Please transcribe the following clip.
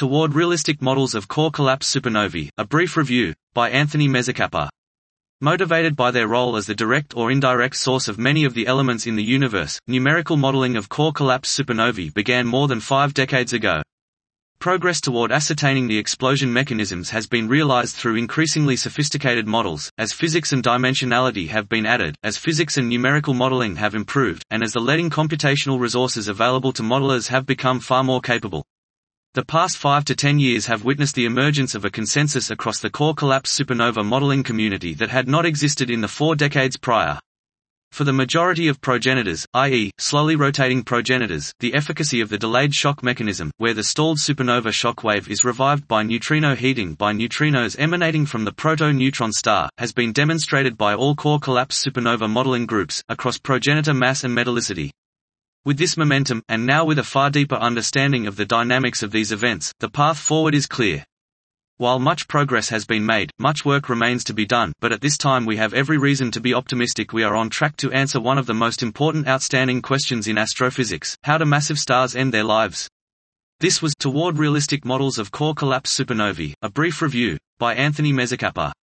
Toward Realistic Models of Core Collapse Supernovae, a brief review, by Anthony Mezzocappa. Motivated by their role as the direct or indirect source of many of the elements in the universe, numerical modeling of core collapse supernovae began more than 5 decades ago. Progress toward ascertaining the explosion mechanisms has been realized through increasingly sophisticated models, as physics and dimensionality have been added, as physics and numerical modeling have improved, and as the leading computational resources available to modelers have become far more capable. The past 5 to 10 years have witnessed the emergence of a consensus across the core collapse supernova modeling community that had not existed in the 4 decades prior. For the majority of progenitors, i.e., slowly rotating progenitors, the efficacy of the delayed shock mechanism, where the stalled supernova shock wave is revived by neutrino heating by neutrinos emanating from the proto-neutron star, has been demonstrated by all core collapse supernova modeling groups, across progenitor mass and metallicity. With this momentum, and now with a far deeper understanding of the dynamics of these events, the path forward is clear. While much progress has been made, much work remains to be done, but at this time we have every reason to be optimistic we are on track to answer one of the most important outstanding questions in astrophysics: how do massive stars end their lives? This was Toward Realistic Models of Core Collapse Supernovae, a brief review, by Anthony Mezzocappa.